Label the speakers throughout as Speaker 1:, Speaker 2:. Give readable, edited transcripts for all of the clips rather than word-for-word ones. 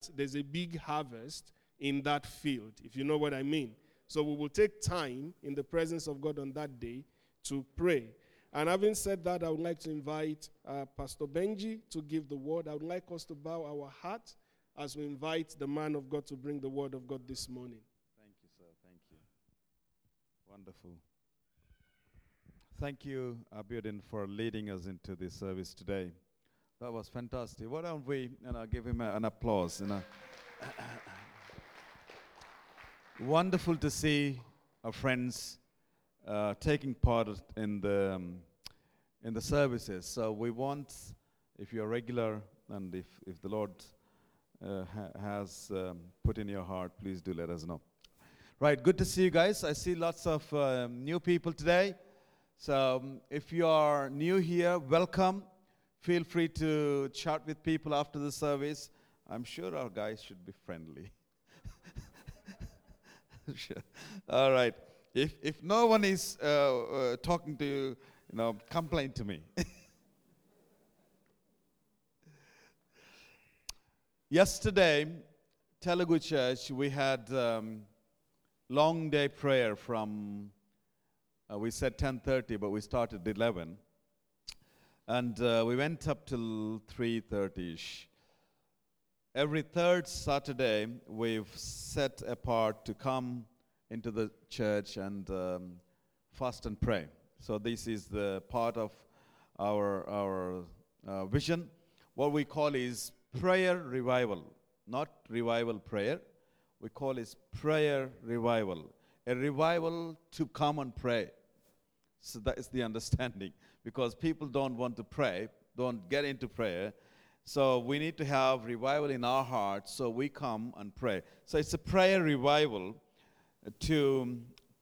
Speaker 1: there's a big harvest in that field, if you know what I mean. So we will take time in the presence of God on that day to pray. And having said that, I would like to invite Pastor Benji to give the word. I would like us to bow our heart as we invite the man of God to bring the word of God this morning.
Speaker 2: Thank you, sir. Thank you. Wonderful. Thank you, Abiodun, for leading us into this service today. That was fantastic. Why don't we give him an applause? Wonderful to see our friends taking part in the services. So we want, if you're regular and if the Lord has put in your heart, please do let us know. Right, good to see you guys. I see lots of new people today. So if you are new here, welcome. Feel free to chat with people after the service. I'm sure our guys should be friendly. Sure. All right. If no one is talking to you, complain to me. Yesterday, Telugu Church, we had long day prayer from, we said 10:30, but we started at 11. And we went up till 3:30-ish. Every third Saturday, we've set apart to come into the church and fast and pray. So this is the part of our vision. What we call is prayer revival, not revival prayer. We call it prayer revival, a revival to come and pray. So that is the understanding, because people don't want to pray, don't get into prayer. So we need to have revival in our hearts, so we come and pray. So it's a prayer revival to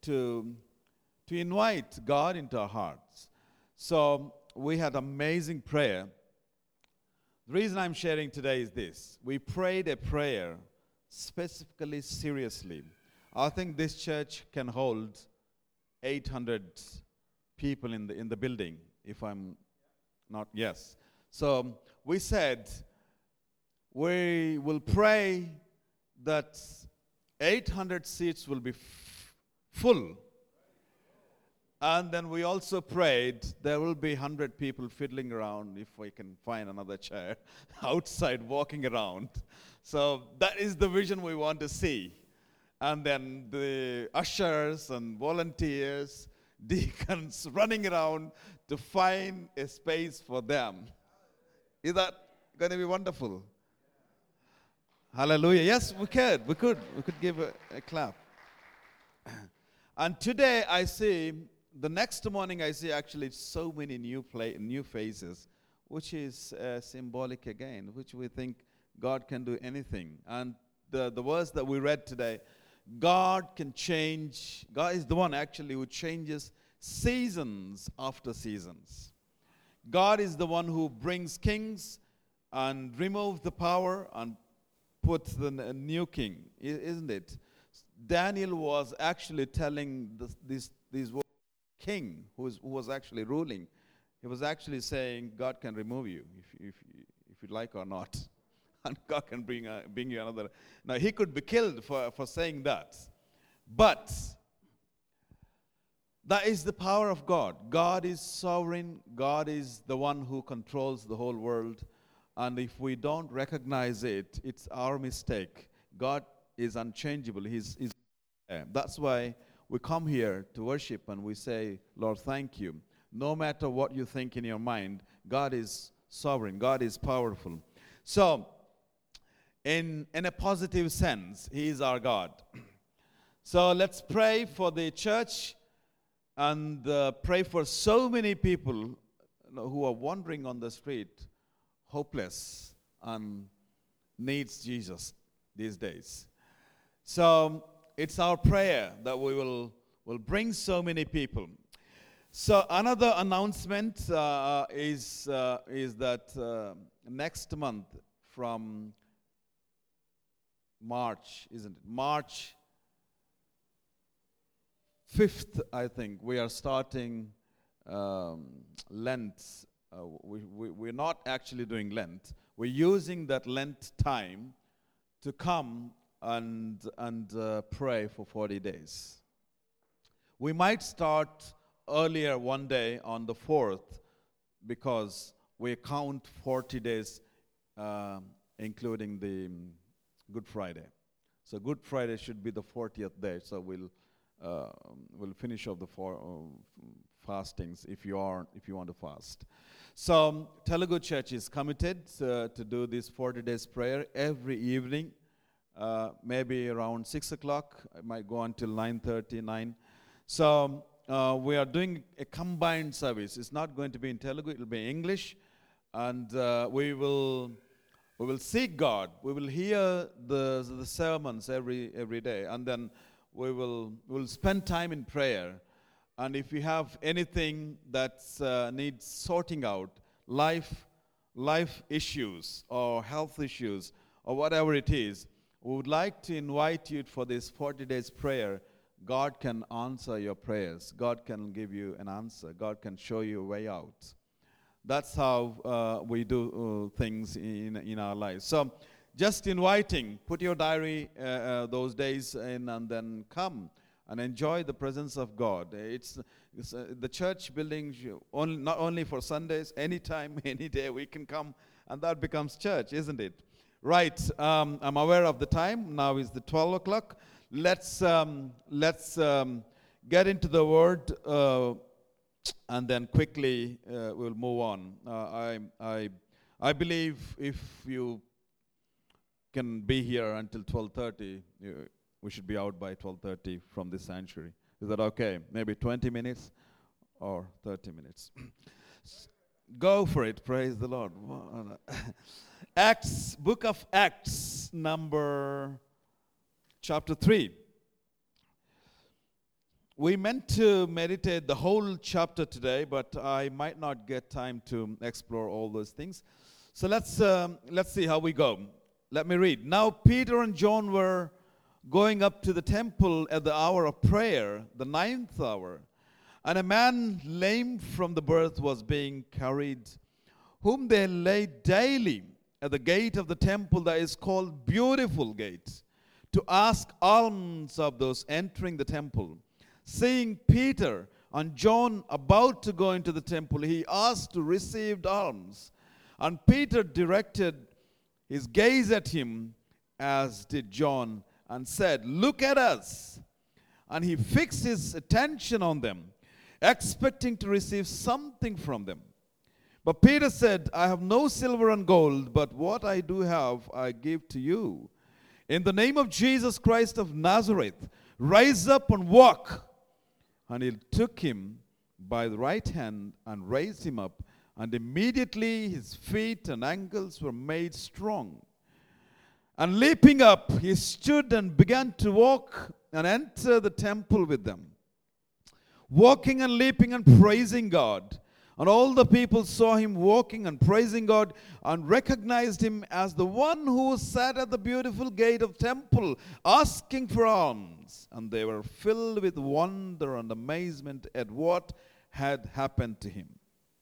Speaker 2: invite God into our hearts. So we had amazing prayer. The reason I'm sharing today is this. We prayed a prayer specifically, seriously. I think this church can hold 800 people in the building, if I'm not, yes. So we said we will pray that 800 seats will be full. And then we also prayed there will be 100 people fiddling around, if we can find another chair, outside walking around. So that is the vision we want to see. And then the ushers and volunteers, deacons running around to find a space for them. Is that going to be wonderful? Hallelujah. Yes, we could. We could give a clap. And today I see, the next morning I see actually so many new faces, which is symbolic again, which we think God can do anything. And the verse that we read today, God can change. God is the one actually who changes seasons after seasons. God is the one who brings kings and removes the power and puts the new king, isn't it? Daniel was actually telling these words, king who was actually ruling. He was actually saying God can remove you if you like or not, and God can bring you another. Now he could be killed for saying that, but that is the power of God. God is sovereign. God is the one who controls the whole world. And if we don't recognize it, it's our mistake. God is unchangeable. That's why we come here to worship and we say, Lord, thank you. No matter what you think in your mind, God is sovereign. God is powerful. So, in a positive sense, He is our God. So let's pray for the church and pray for so many people who are wandering on the street, hopeless, and needs Jesus these days. So it's our prayer that we will bring so many people. So another announcement is that next month from March, isn't it? March 5th, I think, we are starting Lent. We're not actually doing Lent. We're using that Lent time to come and pray for 40 days. We might start earlier one day on the 4th because we count 40 days including the Good Friday. So Good Friday should be the 40th day. So we'll finish off the fastings if you want to fast. So Telugu Church is committed to do this 40 days prayer every evening, maybe around 6 o'clock. It might go until 9:30, 9. So we are doing a combined service. It's not going to be in Telugu, it will be English. And we will seek God. We will hear the sermons every day. And then we'll spend time in prayer. And if you have anything that needs sorting out, life issues or health issues or whatever it is, we would like to invite you for this 40 days prayer. God can answer your prayers. God can give you an answer. God can show you a way out. That's how we do things in our lives. So just inviting, put your diary those days in and then come and enjoy the presence of God. It's the church building, not only for Sundays, anytime, any day we can come, and that becomes church, isn't it? Right, I'm aware of the time. Now is the 12 o'clock. Let's get into the word, and then quickly we'll move on. I believe if you can be here until 12:30, we should be out by 12:30 from this sanctuary. Is that okay? Maybe 20 minutes or 30 minutes. Go for it. Praise the Lord. Acts, book of Acts, chapter 3. We meant to meditate the whole chapter today, but I might not get time to explore all those things. So let's see how we go. Let me read. Now Peter and John were going up to the temple at the hour of prayer, the 9th hour, and a man lame from the birth was being carried, whom they laid daily at the gate of the temple that is called Beautiful Gate, to ask alms of those entering the temple. Seeing Peter and John about to go into the temple, he asked to receive alms. And Peter directed his gaze at him, as did John, and said, "Look at us." And he fixed his attention on them, expecting to receive something from them. But Peter said, "I have no silver and gold, but what I do have I give to you. In the name of Jesus Christ of Nazareth, rise up and walk." And he took him by the right hand and raised him up, and immediately his feet and ankles were made strong. And leaping up, he stood and began to walk and enter the temple with them, walking and leaping and praising God. And all the people saw him walking and praising God and recognized him as the one who sat at the beautiful gate of temple asking for alms. And they were filled with wonder and amazement at what had happened to him.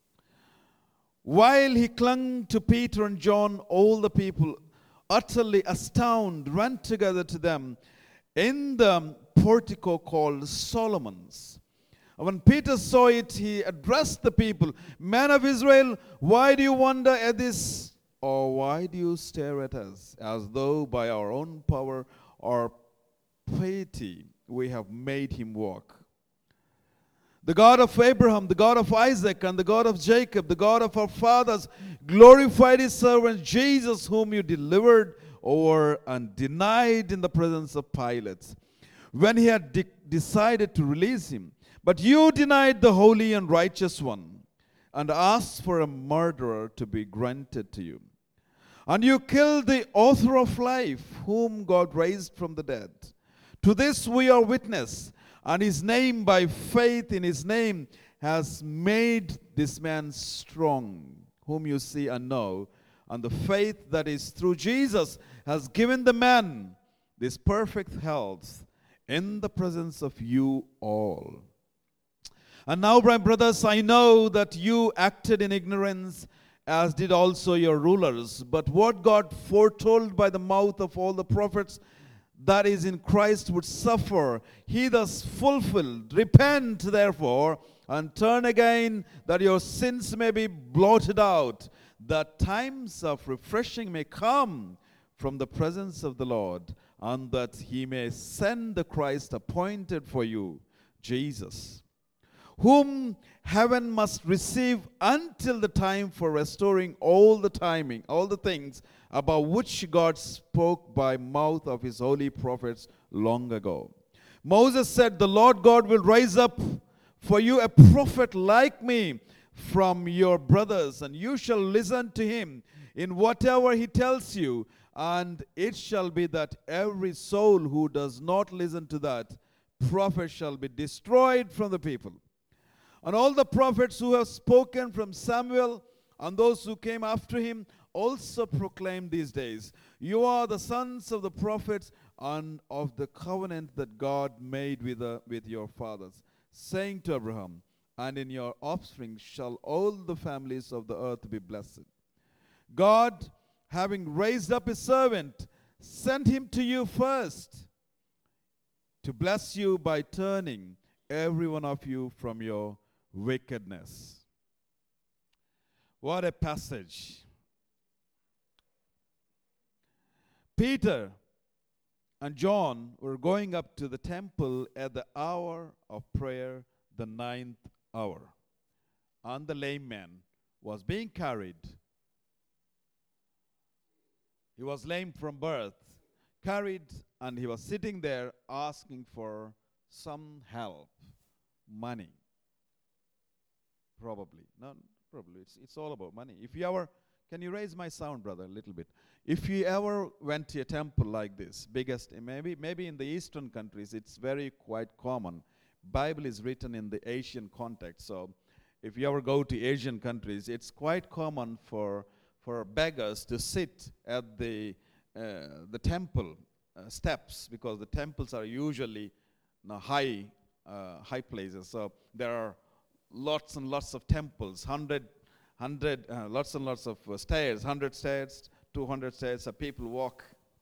Speaker 2: While he clung to Peter and John, all the people, utterly astounded, ran together to them in the portico called Solomon's. When Peter saw it, he addressed the people, "Men of Israel, why do you wonder at this? Or why do you stare at us, as though by our own power or piety we have made him walk? The God of Abraham, the God of Isaac, and the God of Jacob, the God of our fathers, glorified his servant Jesus, whom you delivered over and denied in the presence of Pilate, when he had decided to release him. But you denied the holy and righteous one, and asked for a murderer to be granted to you. And you killed the author of life, whom God raised from the dead. To this we are witness, and his name, by faith in his name, has made this man strong, whom you see and know. And the faith that is through Jesus has given the man this perfect health in the presence of you all. And now, my brothers, I know that you acted in ignorance as did also your rulers. But what God foretold by the mouth of all the prophets, that is in Christ would suffer, he thus fulfilled. Repent, therefore, and turn again, that your sins may be blotted out, that times of refreshing may come from the presence of the Lord, and that he may send the Christ appointed for you, Jesus, whom heaven must receive until the time for restoring all the things about which God spoke by mouth of his holy prophets long ago. Moses said, the Lord God will raise up for you a prophet like me from your brothers, and you shall listen to him in whatever he tells you. And it shall be that every soul who does not listen to that prophet shall be destroyed from the people. And all the prophets who have spoken from Samuel and those who came after him also proclaim these days, you are the sons of the prophets and of the covenant that God made with your fathers, saying to Abraham, and in your offspring shall all the families of the earth be blessed. God, having raised up his servant, sent him to you first to bless you by turning every one of you from your wickedness. What a passage. Peter and John were going up to the temple at the hour of prayer, the 9th hour. And the lame man was being carried. He was lame from birth, carried, and he was sitting there asking for some help, money. Probably. It's all about money. If you ever, can you raise my sound, brother, a little bit? If you ever went to a temple like this, biggest, maybe in the Eastern countries, it's very quite common. Bible is written in the Asian context. So if you ever go to Asian countries, it's quite common for beggars to sit at the temple steps, because the temples are usually high places. So there are lots and lots of temples, lots and lots of stairs, 100 stairs, 200 stairs, so people walk.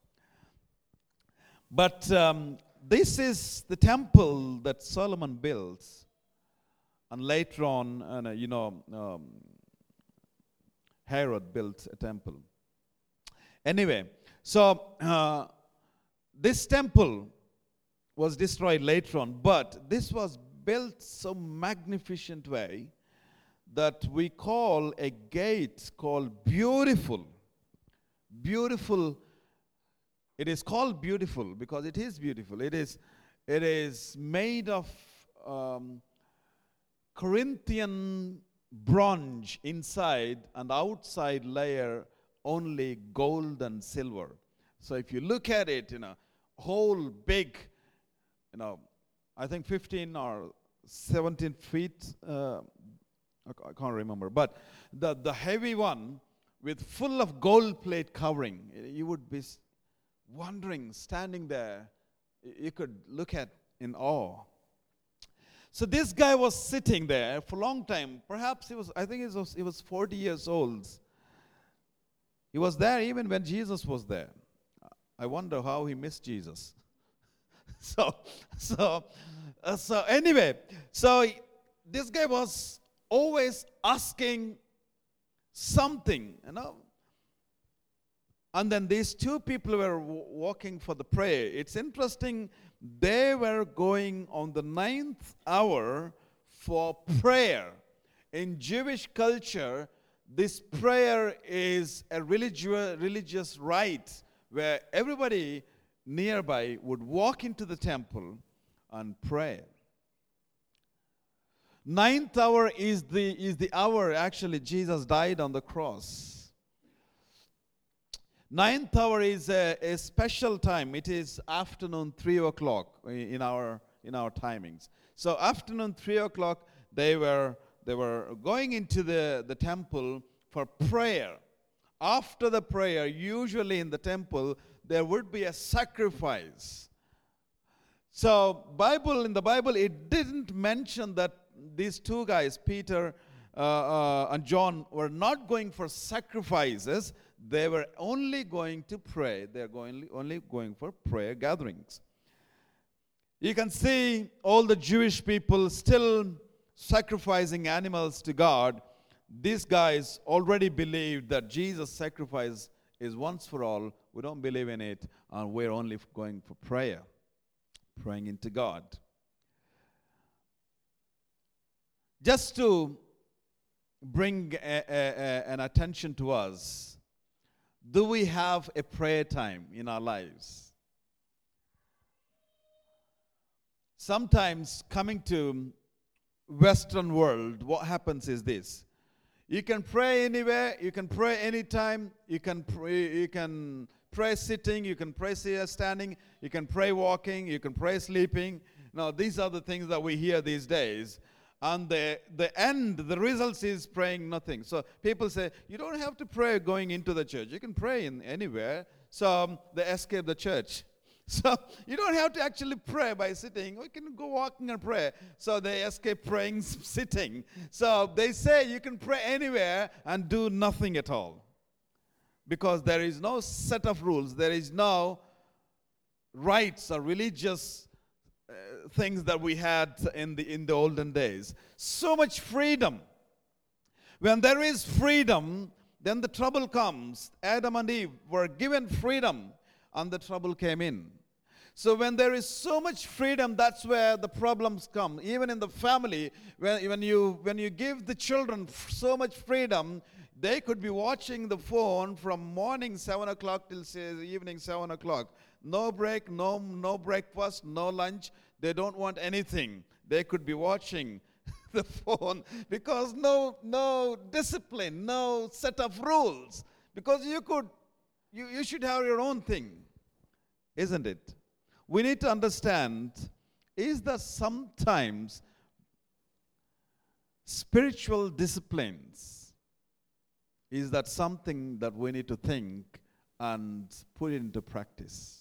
Speaker 2: But this is the temple that Solomon built, and later on, Herod built a temple. Anyway, so this temple was destroyed later on, but this was built so magnificent way that we call a gate called Beautiful. Beautiful. It is called beautiful because it is beautiful. It is made of Corinthian bronze inside, and outside layer only gold and silver. So if you look at it, whole big, I think 15 or 17 feet, I can't remember, but the heavy one with full of gold plate covering, you would be wondering, standing there, you could look at in awe. So this guy was sitting there for a long time. Perhaps he was 40 years old. He was there even when Jesus was there. I wonder how he missed Jesus. So anyway, so this guy was always asking something, And then these two people were walking for the prayer. It's interesting, they were going on the 9th hour for prayer. In Jewish culture, this prayer is a religious rite where everybody nearby would walk into the temple and pray. 9th hour is the hour actually Jesus died on the cross. 9th hour is a special time. It is afternoon 3 o'clock in our timings. So afternoon 3 o'clock, they were going into the temple for prayer. After the prayer, usually in the temple, there would be a sacrifice. So in the Bible, it didn't mention that these two guys, Peter and John were not going for sacrifices. They were only going to pray. They are only going for prayer gatherings. You can see all the Jewish people still sacrificing animals to God. These guys already believed that Jesus' sacrifice is once for all. We don't believe in it, and we're only going for prayer, praying into God. Just to bring an attention to us, do we have a prayer time in our lives? Sometimes coming to Western world, what happens is this. You can pray anywhere, you can pray anytime, you can pray sitting, you can pray standing, you can pray walking, you can pray sleeping. Now, these are the things that we hear these days. And the results is praying nothing. So people say, you don't have to pray going into the church. You can pray in anywhere. So they escape the church. So you don't have to actually pray by sitting. We can go walking and pray. So they escape praying sitting. So they say you can pray anywhere and do nothing at all. Because there is no set of rules. There is no rights or religious things that we had in the olden days. So much freedom. When there is freedom, then the trouble comes. Adam and Eve were given freedom, and the trouble came in. So when there is so much freedom, that's where the problems come. Even in the family, when you give the children so much freedom, they could be watching the phone from morning 7 o'clock till evening 7 o'clock. No break, no breakfast, no lunch. They don't want anything. They could be watching the phone because no discipline, no set of rules. Because you should have your own thing, isn't it? We need to understand is that sometimes spiritual disciplines, is that something that we need to think and put it into practice.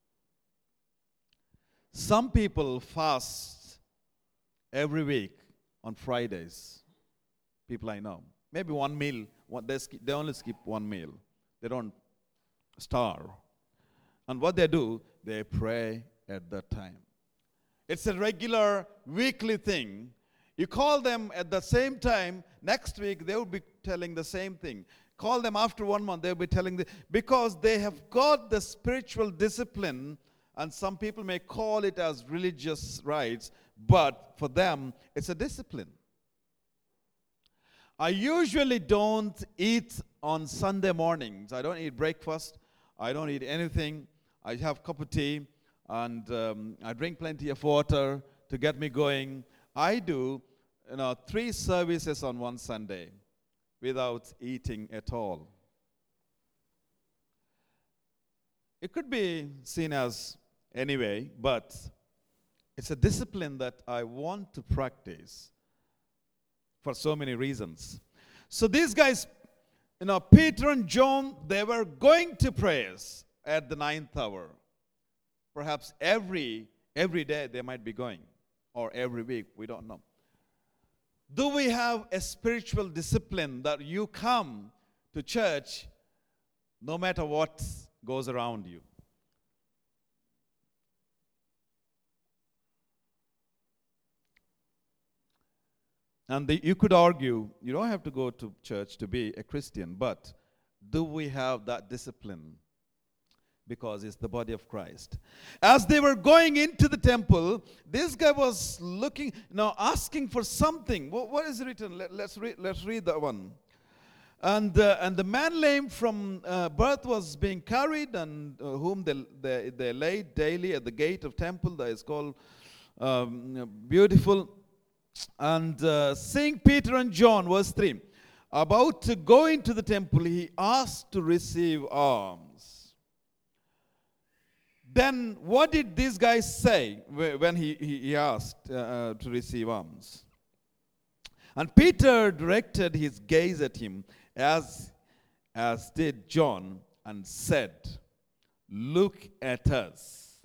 Speaker 2: Some people fast every week on Fridays. People I know. Maybe one meal. They only skip one meal. They don't starve. And what they do, they pray at that time. It's a regular weekly thing. You call them at the same time, next week they will be telling the same thing. Call them after 1 month, they'll be telling because they have got the spiritual discipline. And some people may call it as religious rites, but for them, it's a discipline. I usually don't eat on Sunday mornings. I don't eat breakfast. I don't eat anything. I have a cup of tea, and I drink plenty of water to get me going. I do 3 services on one Sunday without eating at all. It could be seen as anyway, but it's a discipline that I want to practice for so many reasons. So these guys, Peter and John, they were going to prayers at the 9th hour. Perhaps every day they might be going, or every week, we don't know. Do we have a spiritual discipline that you come to church no matter what goes around you? And you could argue, you don't have to go to church to be a Christian, but do we have that discipline? Because it's the body of Christ. As they were going into the temple, this guy was looking, asking for something. What is written? Let's read that one. And the man lame from birth was being carried, and whom they laid daily at the gate of temple that is called Beautiful. And seeing Peter and John, verse 3, about to go into the temple, he asked to receive alms. Then what did these guys say when he asked to receive alms? And Peter directed his gaze at him, as did John, and said, "Look at us."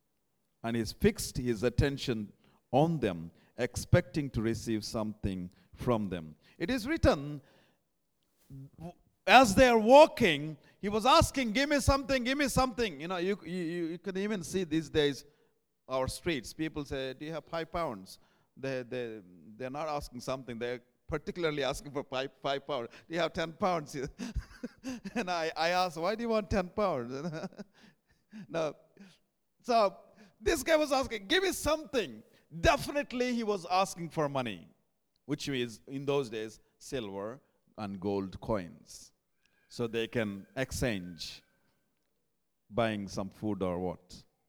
Speaker 2: And he fixed his attention on them, expecting to receive something from them. It is written, as they are walking, he was asking, give me something, give me something. You can even see these days our streets. People say, do you have 5 pounds? They're not asking something. They're particularly asking for 5 pounds. Do you have 10 pounds? And I asked, why do you want 10 pounds? No. So this guy was asking, give me something. Definitely he was asking for money, which is, in those days, silver and gold coins. So they can exchange buying some food or what.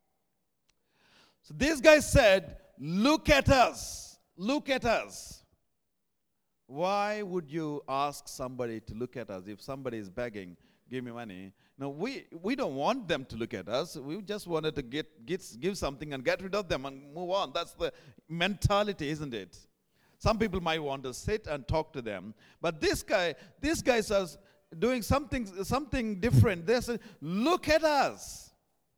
Speaker 2: So this guy said, look at us. Look at us. Why would you ask somebody to look at us if somebody is begging, give me money? No, we don't want them to look at us. We just wanted to give something and get rid of them and move on. That's the mentality, isn't it? Some people might want to sit and talk to them. But this guy says, doing something different. They say, look at us.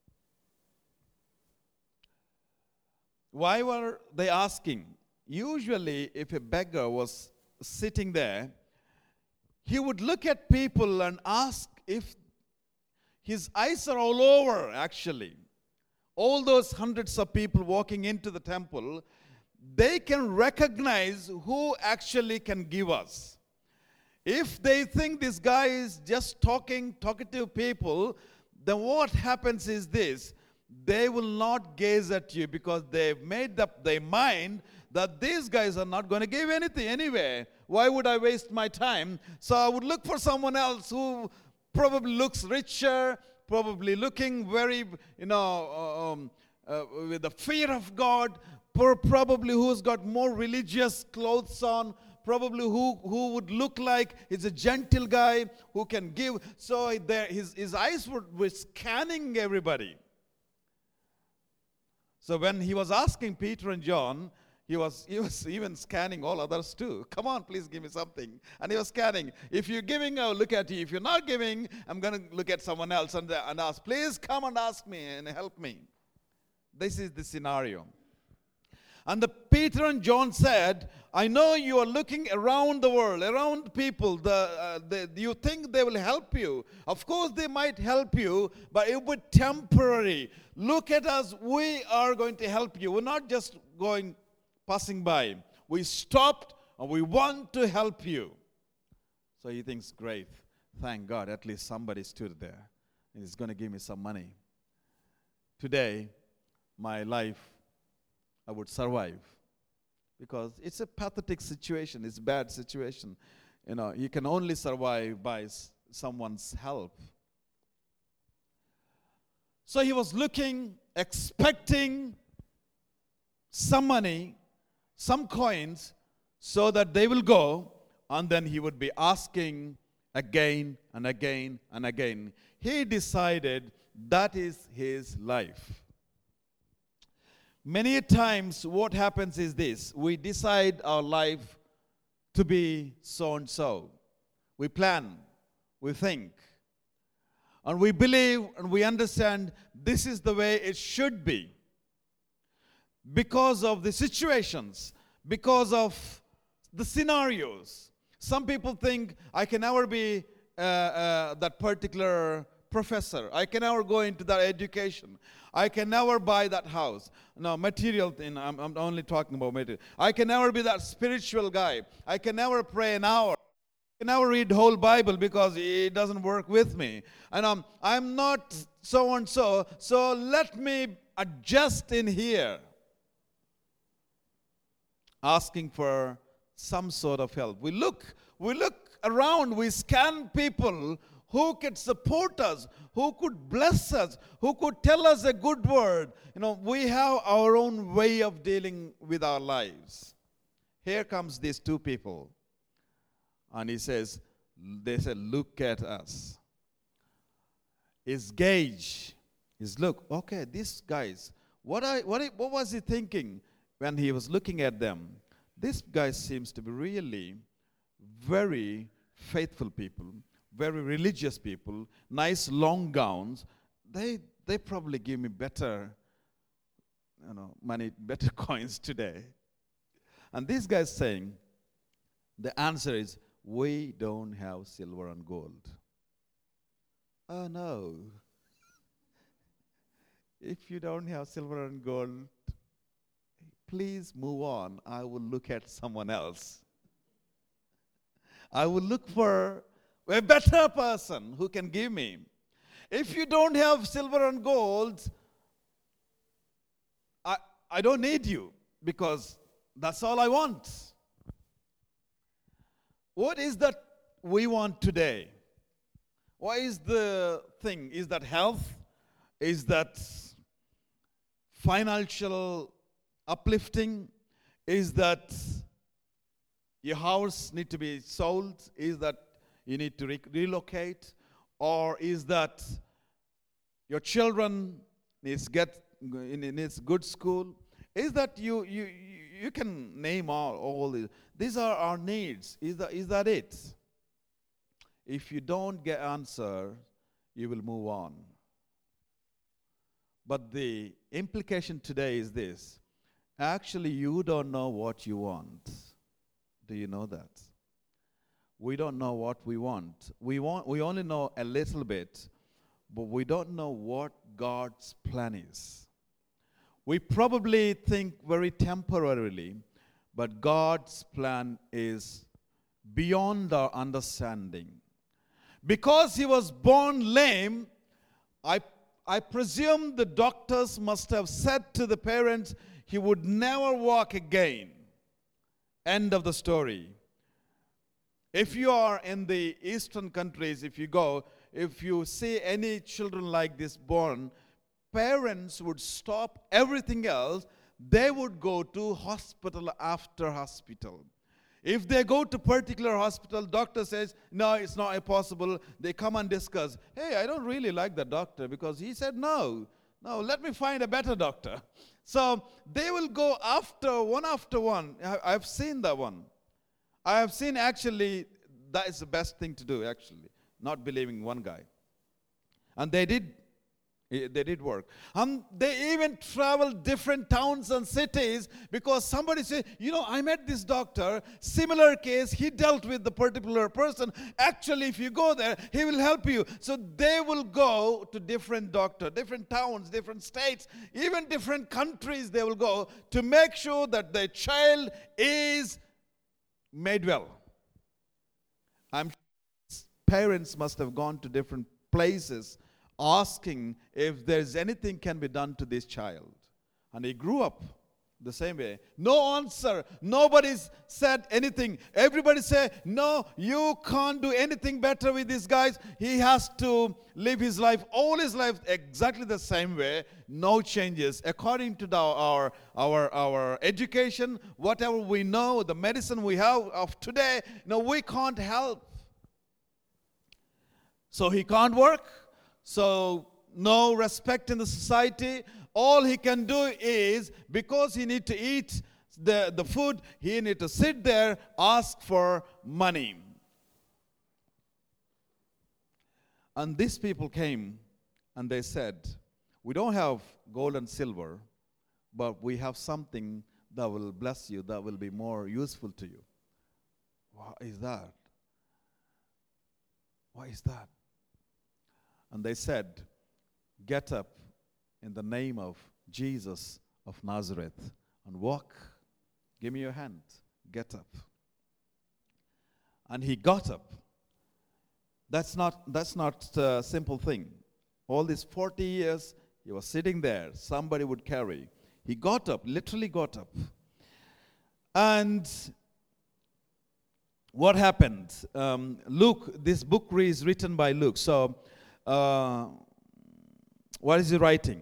Speaker 2: Why were they asking? Usually, if a beggar was sitting there, he would look at people and ask if his eyes are all over, actually. All those hundreds of people walking into the temple, they can recognize who actually can give us. If they think this guy is just talkative people, then what happens is this: they will not gaze at you because they've made up their mind that these guys are not going to give anything anyway. Why would I waste my time? So I would look for someone else who probably looks richer, probably looking very, with the fear of God, probably who's got more religious clothes on, probably who would look like he's a gentle guy who can give. So his eyes were scanning everybody. So when he was asking Peter and John, he was even scanning all others too. Come on, please give me something. And he was scanning. If you're giving, I'll look at you. If you're not giving, I'm going to look at someone else and ask, please come and ask me and help me. This is the scenario. And Peter and John said, I know you are looking around the world, around people. You think they will help you. Of course, they might help you, but it will be temporary. Look at us. We are going to help you. We're not just passing by. We stopped and we want to help you. So he thinks, great. Thank God, at least somebody stood there. He's going to give me some money. Today, my life, I would survive. Because it's a pathetic situation. It's a bad situation. You can only survive by someone's help. So he was looking, expecting some money, some coins, so that they will go, and then he would be asking again and again and again. He decided that is his life. Many times what happens is this: we decide our life to be so and so. We plan, we think, and we believe and we understand this is the way it should be. Because of the situations, because of the scenarios. Some people think, I can never be that particular professor. I can never go into that education. I can never buy that house. No, material thing, I'm only talking about material. I can never be that spiritual guy. I can never pray an hour. I can never read the whole Bible because it doesn't work with me. And I'm not so and so, so let me adjust in here. Asking for some sort of help. We look around, we scan people who could support us, who could bless us, who could tell us a good word. We have our own way of dealing with our lives. Here comes these two people. And they said, look at us. His gauge, his look, okay, these guys, what was he thinking when he was looking at them? This guy seems to be really very faithful people, very religious people, nice long gowns. They probably give me better, money, better coins today. And this guy's saying, The answer is, we don't have silver and gold. Oh no. If you don't have silver and gold, please move on. I will look at someone else. I will look for a better person who can give me. If you don't have silver and gold, I don't need you, because that's all I want. What is that we want today? What is the thing? Is that health? Is that financial uplifting? Is that your house need to be sold? Is that you need to relocate? Or is that your children needs good school? Is that you can name all these. These are our needs. Is that it? If you don't get answer, you will move on. But the implication today is this. Actually, you don't know what you want. Do you know that? We don't know what we want. We only know a little bit, but we don't know what God's plan is. We probably think very temporarily, but God's plan is beyond our understanding. Because he was born lame, I presume the doctors must have said to the parents he would never walk again. End of the story. If you are in the eastern countries, if you see any children like this born, parents would stop everything else. They would go to hospital after hospital. If they go to particular hospital, doctor says, no, it's not possible. They come and discuss. Hey, I don't really like the doctor because he said no, let me find a better doctor. So they will go after one. I've seen that one. I have seen actually that is the best thing to do actually, not believing one guy. And they did work. They even traveled different towns and cities because somebody said, I met this doctor, similar case, he dealt with the particular person. Actually, if you go there, he will help you. So they will go to different doctors, different towns, different states, even different countries they will go to make sure that their child is made well. Parents must have gone to different places asking if there's anything can be done to this child. And he grew up the same way. No answer. Nobody's said anything. Everybody say, no, you can't do anything better with these guys. He has to live his life, all his life, exactly the same way. No changes. According to our education, whatever we know, the medicine we have of today, we can't help. So he can't work. So no respect in the society. All he can do is, because he need to eat the food, he need to sit there, ask for money. And these people came and they said, we don't have gold and silver, but we have something that will bless you, that will be more useful to you. What is that? What is that? And they said, get up in the name of Jesus of Nazareth and walk. Give me your hand. Get up. And he got up. That's not a simple thing. All these 40 years, he was sitting there. Somebody would carry. He got up, literally got up. And what happened? Luke, this book is written by Luke. So, what is he writing?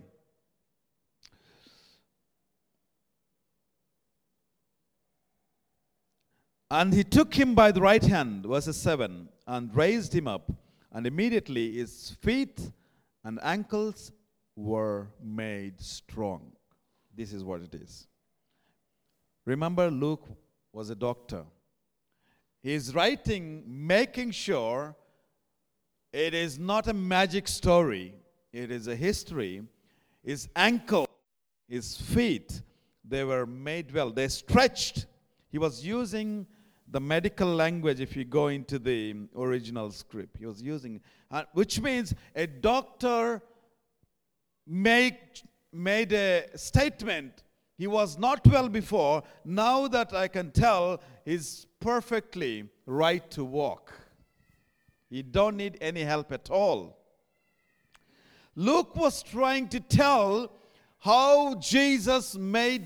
Speaker 2: And he took him by the right hand, verse 7, and raised him up. And immediately his feet and ankles were made strong. This is what it is. Remember, Luke was a doctor. He is writing, making sure it is not a magic story. It is a history. His ankle, his feet, they were made well. They stretched. He was using the medical language if you go into the original script. He was using, which means a doctor made a statement. He was not well before. Now that I can tell, he's perfectly right to walk. He don't need any help at all. Luke was trying to tell how Jesus made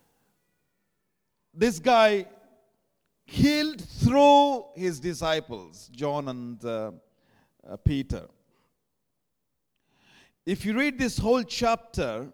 Speaker 2: this guy healed through his disciples, John and Peter. If you read this whole chapter,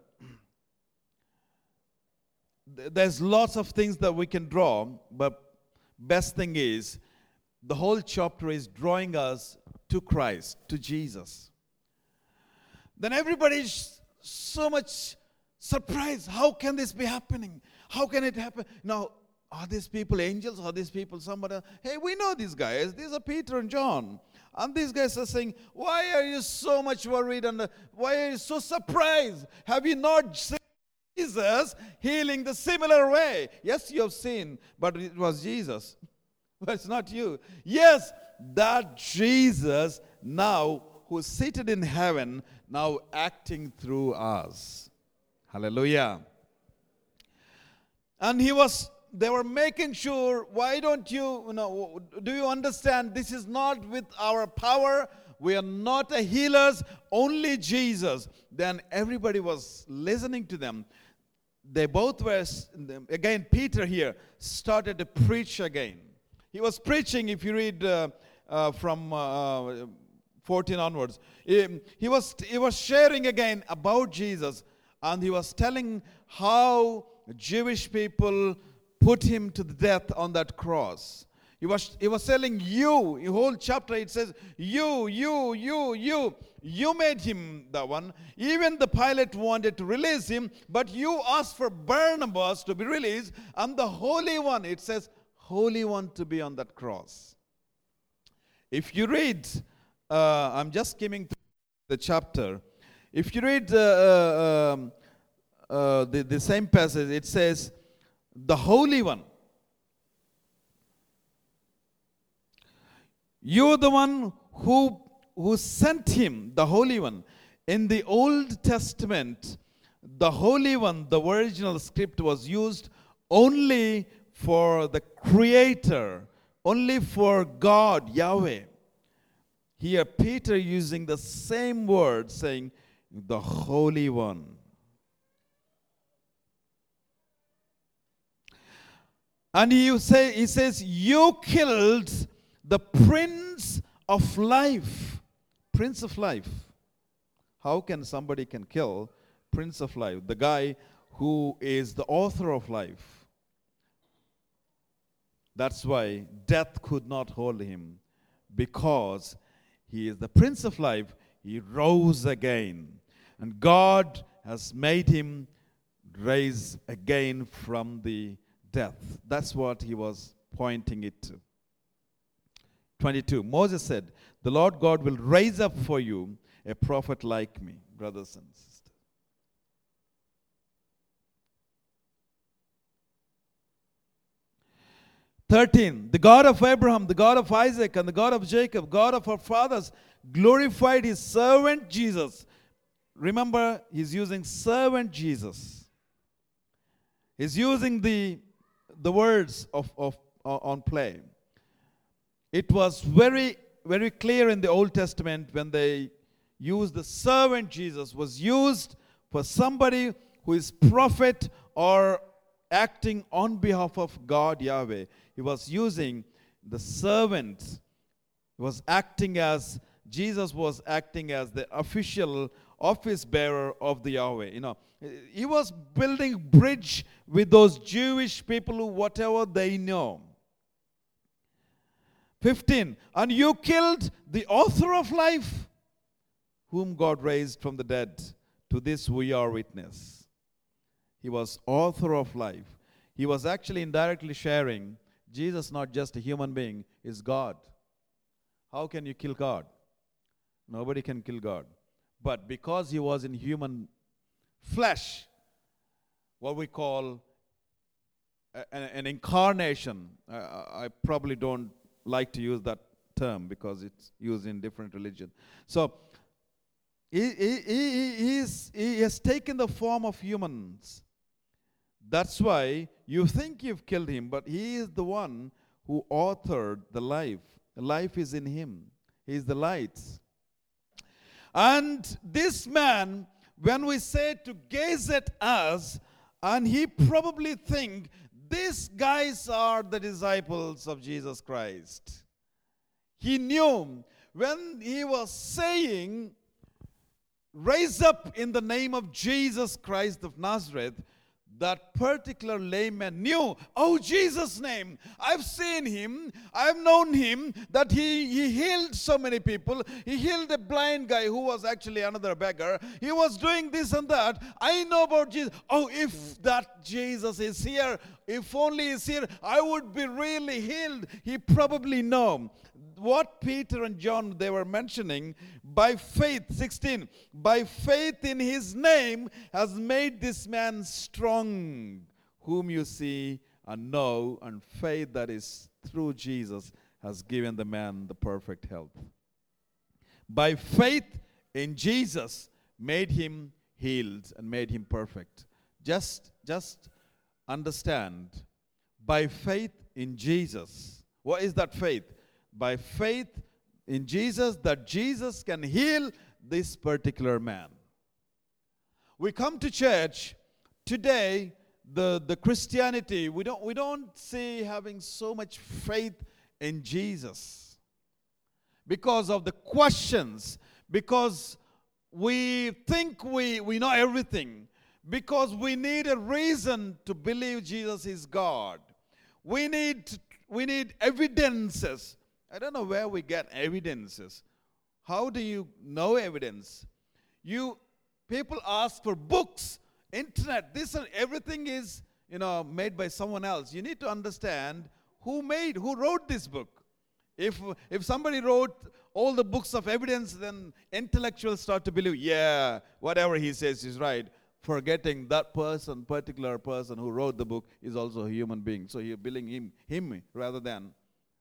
Speaker 2: there's lots of things that we can draw, but best thing is the whole chapter is drawing us to Christ, to Jesus. Then everybody's so much surprised. How can this be happening? How can it happen? Now, are these people angels? Are these people somebody else? Hey, we know these guys. These are Peter and John. And these guys are saying, why are you so much worried? And why are you so surprised? Have you not seen Jesus healing the similar way? Yes, you have seen, but it was Jesus. But it's not you. Yes, that Jesus now, who's seated in heaven, now acting through us. Hallelujah. And they were making sure, why don't you do you understand this is not with our power? We are not a healers, only Jesus. Then everybody was listening to them. They both were, again, Peter here started to preach again. He was preaching, if you read from 14 onwards. He was sharing again about Jesus, and he was telling how Jewish people put him to the death on that cross. He was telling you, in the whole chapter it says, you made him the one. Even the Pilate wanted to release him, but you asked for Barnabas to be released, and the Holy One, it says, Holy One to be on that cross. If you read, I'm just skimming through the chapter. If you read the same passage, it says, the Holy One. You're the one who sent him, the Holy One. In the Old Testament, the Holy One, the original script was used only for the Creator, only for God, Yahweh. Here, Peter using the same word, saying, the Holy One. And he says, you killed the Prince of Life. Prince of Life. How can somebody kill Prince of Life? The guy who is the author of life. That's why death could not hold him. Because he is the Prince of Life. He rose again. And God has made him rise again from the death. That's what he was pointing it to. 22. Moses said, the Lord God will raise up for you a prophet like me, brothers and sisters. 13. The God of Abraham, the God of Isaac, and the God of Jacob, God of our fathers, glorified his servant Jesus. Remember, he's using servant Jesus. He's using the words on play. It was very, very clear in the Old Testament when they used the servant Jesus was used for somebody who is prophet or acting on behalf of God Yahweh. He was using the servant. He was acting as, Jesus was acting as the official office bearer of the Yahweh. He was building bridge with those Jewish people who whatever they know. 15. And you killed the author of life, whom God raised from the dead. To this we are witness. He was author of life. He was actually indirectly sharing Jesus, not just a human being, is God. How can you kill God? Nobody can kill God. But because he was in human flesh, what we call an incarnation. I probably don't like to use that term because it's used in different religions. So he has taken the form of humans. That's why you think you've killed him, but he is the one who authored the life. The life is in him. He is the light. And this man, when we say to gaze at us, and he probably think these guys are the disciples of Jesus Christ. He knew when he was saying, raise up in the name of Jesus Christ of Nazareth, that particular layman knew, oh, Jesus' name, I've seen him, I've known him, that he healed so many people. He healed a blind guy who was actually another beggar. He was doing this and that. I know about Jesus. Oh, if that Jesus is here, if only he's here, I would be really healed. He probably know. What Peter and John, they were mentioning, by faith, 16, by faith in his name has made this man strong, whom you see and know, and faith that is through Jesus has given the man the perfect health. By faith in Jesus made him healed and made him perfect. Just understand, by faith in Jesus. What is that faith? By faith in Jesus, that Jesus can heal this particular man. We come to church today, the Christianity, we don't see having so much faith in Jesus because of the questions, because we think we know everything, because we need a reason to believe Jesus is God. We need evidences. I don't know where we get evidences. How do you know evidence? People ask for books, internet, this and everything is, made by someone else. You need to understand who wrote this book. If somebody wrote all the books of evidence, then intellectuals start to believe, yeah, whatever he says is right, forgetting that particular person who wrote the book is also a human being. So you're believing him rather than.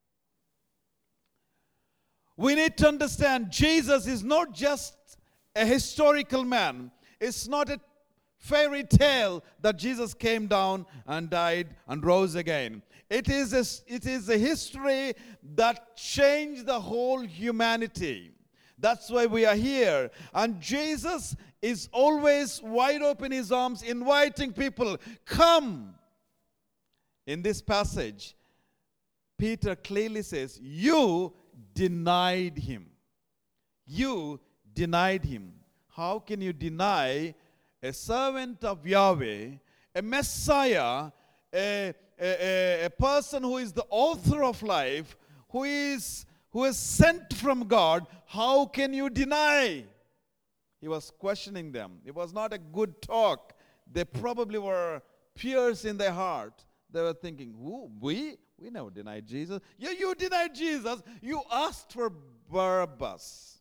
Speaker 2: We need to understand Jesus is not just a historical man. It's not a fairy tale that Jesus came down and died and rose again. It is a history that changed the whole humanity. That's why we are here. And Jesus is always wide open his arms, inviting people, come. In this passage, Peter clearly says, you denied him. You denied him. How can you deny a servant of Yahweh, a Messiah, a person who is the author of life, who is sent from God? How can you deny? He was questioning them. It was not a good talk. They probably were pierced in their heart. They were thinking, who? We never denied Jesus. Yeah, you denied Jesus. You asked for Barabbas.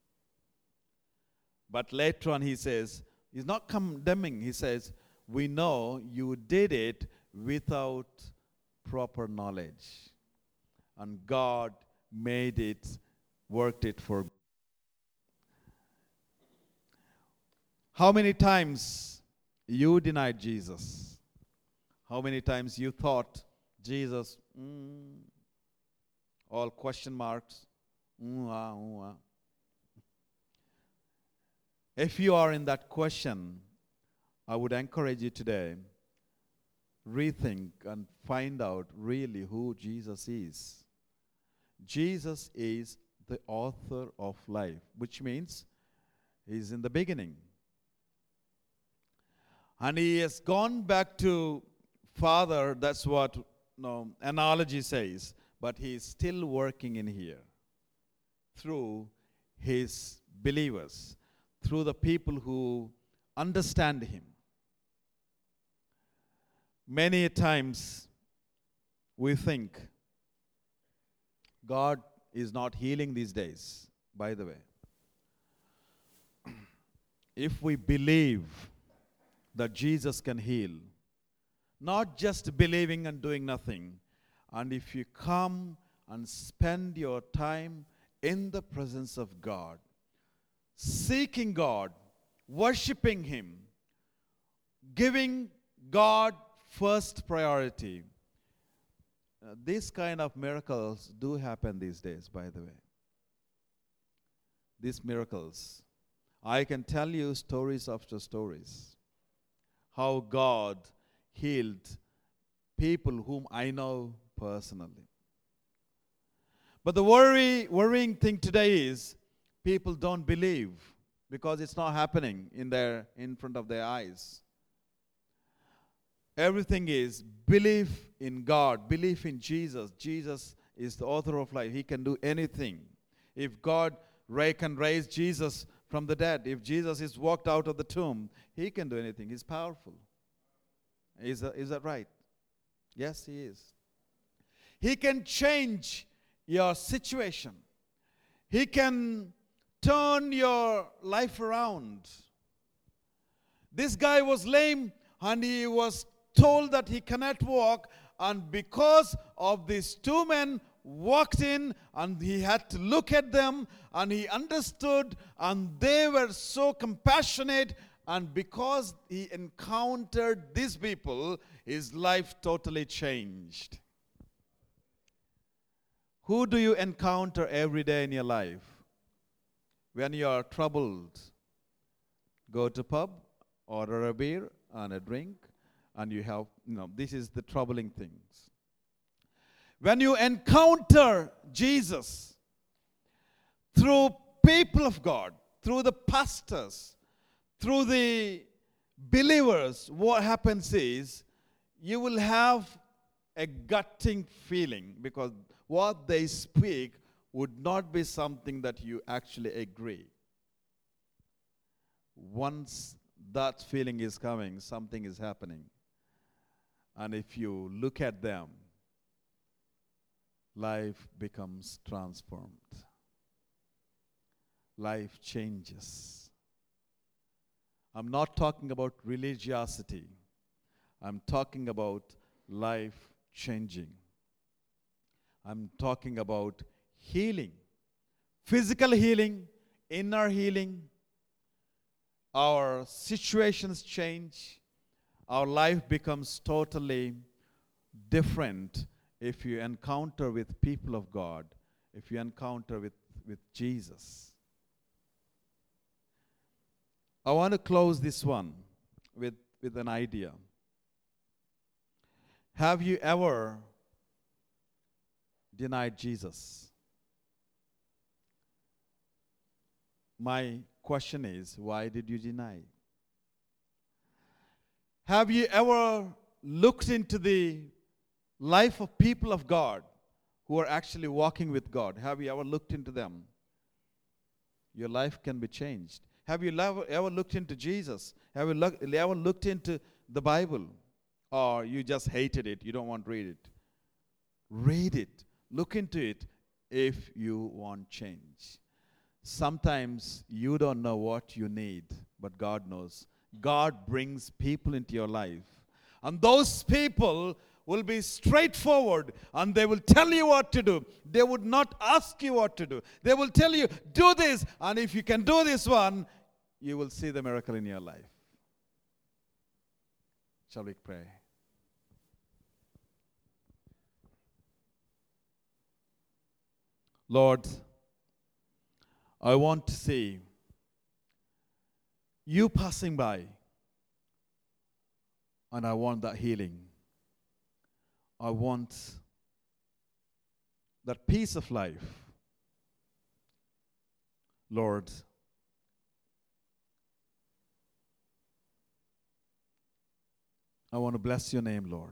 Speaker 2: But later on he says, he's not condemning. He says, we know you did it without proper knowledge. And God made it, worked it for good. How many times you denied Jesus? How many times you thought Jesus, all question marks. If you are in that question, I would encourage you today, rethink and find out really who Jesus is. Jesus is the author of life, which means he's in the beginning. And he has gone back to Father, that's what analogy says, but he is still working in here through his believers, through the people who understand him. Many times we think God is not healing these days, by the way. If we believe that Jesus can heal, not just believing and doing nothing. And if you come and spend your time in the presence of God, seeking God, worshiping Him, giving God first priority, these kind of miracles do happen these days, by the way. These miracles. I can tell you stories after stories. How God healed people whom I know personally. But the worrying thing today is people don't believe because it's not happening in front of their eyes. Everything is belief in God, belief in Jesus. Jesus is the author of life. He can do anything. If God can raise Jesus from the dead, if Jesus is walked out of the tomb, He can do anything. He's powerful. Is that right? Yes, He is. He can change your situation. He can turn your life around. This guy was lame and he was told that he cannot walk, and because of these two men walked in and he had to look at them and he understood and they were so compassionate, and because he encountered these people, his life totally changed. Who do you encounter every day in your life? When you are troubled, go to pub, order a beer and a drink, and you have, this is the troubling things. When you encounter Jesus through people of God, through the pastors, through the believers, what happens is you will have a gutting feeling because what they speak would not be something that you actually agree. Once that feeling is coming, something is happening. And if you look at them, life becomes transformed. Life changes. I'm not talking about religiosity. I'm talking about life changing. I'm talking about healing. Physical healing, inner healing. Our situations change. Our life becomes totally different if you encounter with people of God, if you encounter with Jesus. I want to close this one with an idea. Have you ever denied Jesus? My question is, why did you deny? Have you ever looked into the life of people of God who are actually walking with God? Have you ever looked into them? Your life can be changed. Have you ever looked into Jesus? Have you ever looked into the Bible? Or you just hated it, you don't want to read it? Read it. Look into it if you want change. Sometimes you don't know what you need, but God knows. God brings people into your life. And those people will be straightforward and they will tell you what to do. They would not ask you what to do. They will tell you, do this. And if you can do this one, you will see the miracle in your life. Shall we pray? Lord, I want to see you passing by, and I want that healing. I want that peace of life. Lord, I want to bless your name, Lord.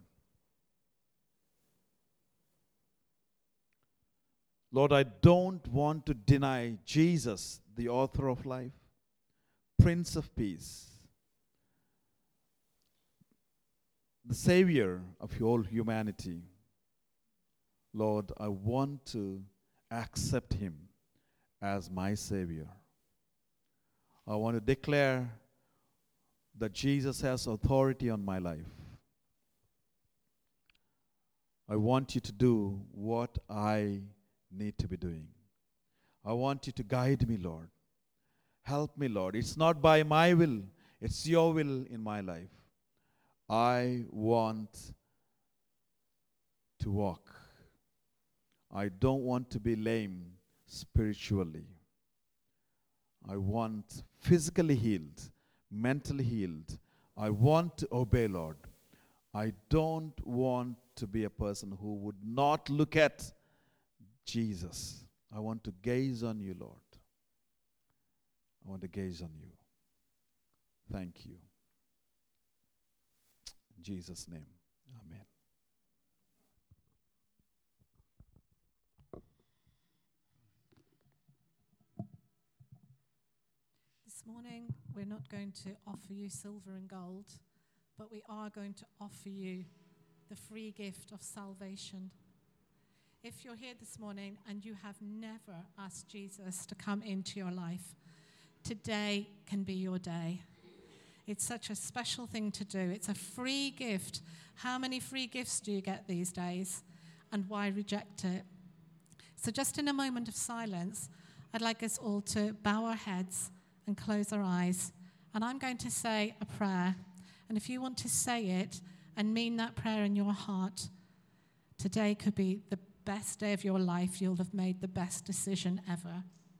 Speaker 2: Lord, I don't want to deny Jesus, the author of life, Prince of Peace, the Savior of all humanity. Lord, I want to accept Him as my Savior. I want to declare that Jesus has authority on my life. I want you to do what I need to be doing. I want you to guide me, Lord. Help me, Lord. It's not by my will, it's your will in my life. I want to walk. I don't want to be lame spiritually. I want physically healed, mentally healed. I want to obey, Lord. I don't want to be a person who would not look at Jesus. I want to gaze on you, Lord. I want to gaze on you. Thank you. In Jesus' name, amen.
Speaker 3: This morning, we're not going to offer you silver and gold, but we are going to offer you the free gift of salvation. If you're here this morning and you have never asked Jesus to come into your life, today can be your day. It's such a special thing to do. It's a free gift. How many free gifts do you get these days? And why reject it? So just in a moment of silence, I'd like us all to bow our heads and close our eyes. And I'm going to say a prayer. And if you want to say it and mean that prayer in your heart, today could be the best day of your life. You'll have made the best decision ever.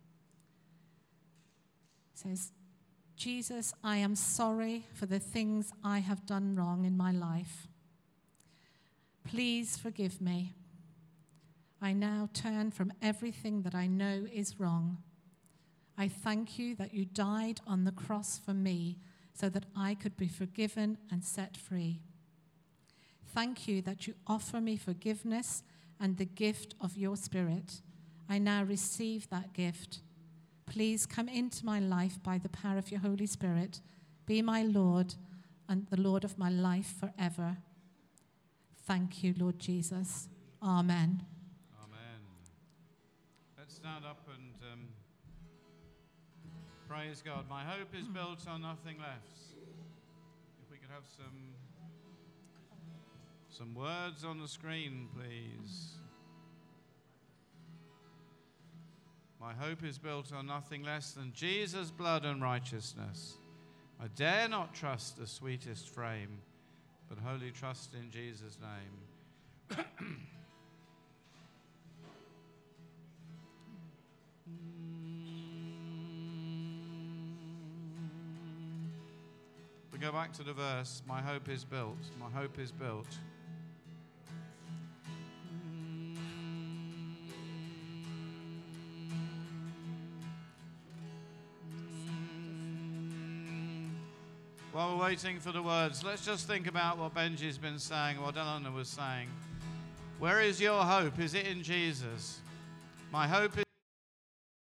Speaker 3: It says, Jesus, I am sorry for the things I have done wrong in my life. Please forgive me. I now turn from everything that I know is wrong. I thank you that you died on the cross for me so that I could be forgiven and set free. Thank you that you offer me forgiveness and the gift of your Spirit. I now receive that gift. Please come into my life by the power of your Holy Spirit. Be my Lord and the Lord of my life forever. Thank you, Lord Jesus. Amen.
Speaker 4: Amen. Let's stand up and praise God. My hope is built on nothing less. If we could have some words on the screen, please. My hope is built on nothing less than Jesus' blood and righteousness. I dare not trust the sweetest frame, but wholly trust in Jesus' name. We go back to the verse, my hope is built, my hope is built. While we're waiting for the words, let's just think about what Benji's been saying, what Eleanor was saying. Where is your hope? Is it in Jesus? My hope is